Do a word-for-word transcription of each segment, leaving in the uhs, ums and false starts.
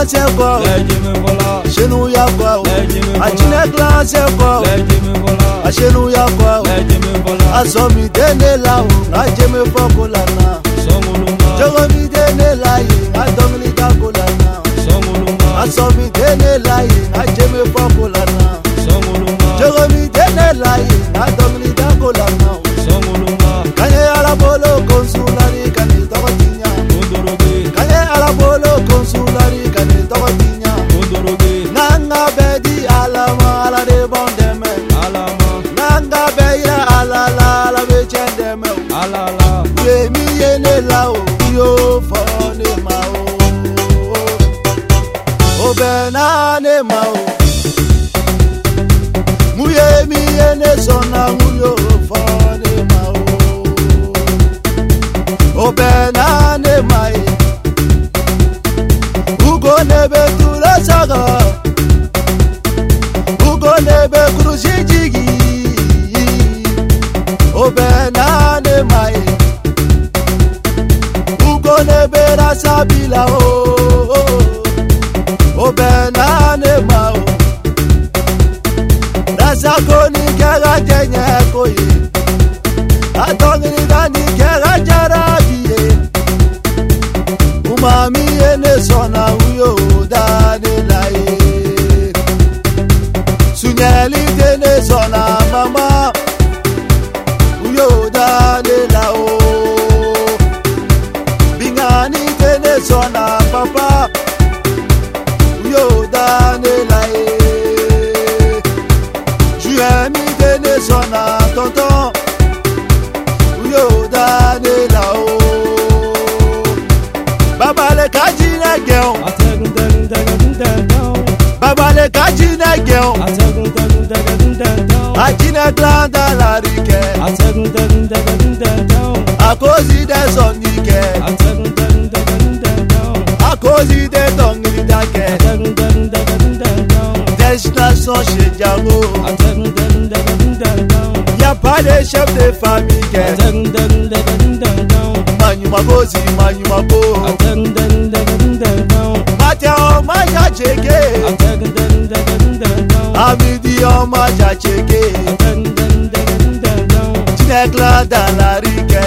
c'est quoi? Chez nous y'a quoi? A Djiné Clan c'est quoi? A chez nous y'a quoi? A Somi Dene la ou, a Djeme Fokolana. Jogomi Dene la yi, a Dongli Takolana. A Somi Dene la yi, a Djeme Fokolana. Jogomi Dene la yi, a Dongli Takolana. Kanye ala bolo konsulari kani tokotinya. Kanye ala bolo konsulari kani tokotinya. Nanga bedi alama ala de bondeme. Nanga beya ala la la bechendeme. Ye mi yene lao yo fone mao. O benane mao. Muye mi yene sona muyo fone mao. O benane mai. Ugo nebe tula saga. Ugo nebe kurushi jigi. O benane mai. Ugo nebe rasabila o. O benane mau. Rasakoni kera jenye koye. Atongini dani kera jarabiye. Umami ene sona uyo dani laye. Sunyeli dene sona mama. Uyo dani lao. Bingani dene sona papa. Uyo dani laye. Juemi dene sona tonton. Uyo dani lao. Baba le kajina gel. Baba le kajina gel. A Djiné Clan dans la rique. A cause des soniques. A cause des donglidake. Destination chez Django. Y'a pas de chef de famille. Manyuma gozi, manyuma go. Matia o maja cheke. Amidi o maja cheke. Djiné Clan dans la rique.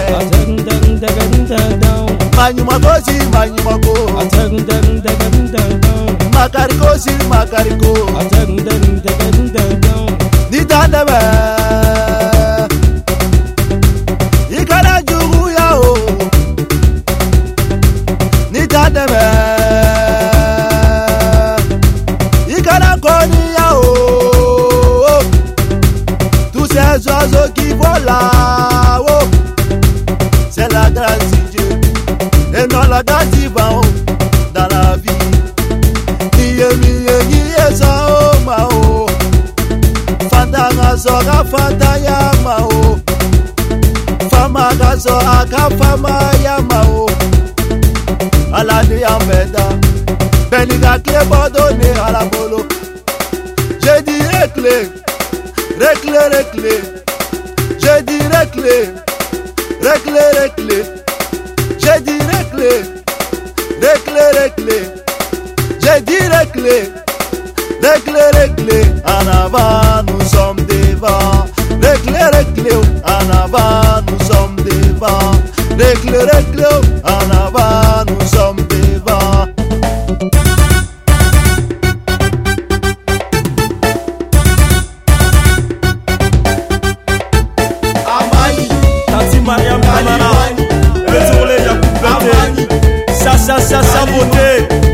Manyuma gozi, manyuma go. Makariko si makariko. Nitandebe. Ikara jugu ya o. Nitandebe. Ikara koni ya o. Tous ces oiseaux qui volent là-haut. C'est la grâce de Dieu. Et non la grâce divine dans la vie. Niye miye niye sa o ma o. Fanta ngazo ka fanta ya ma o. Fama ngazo aka fama ya ma o. Alani ambeda. Beniga kle bodone ala bolo. J'ai dit réclé. Réclé, réclé. J'ai dit réclé. Réclé, réclé. J'ai dit réclé. Réclé, réclé. J'ai dit réclé. Réclé, réclé. En avant, nous sommes devant. Réclé, réclé. En avant, nous sommes devant. Réclé, réclé. En avant, nous sommes devant. Mariam Kamara, retourner la coupe, ça, ça, ça, ça, beauté.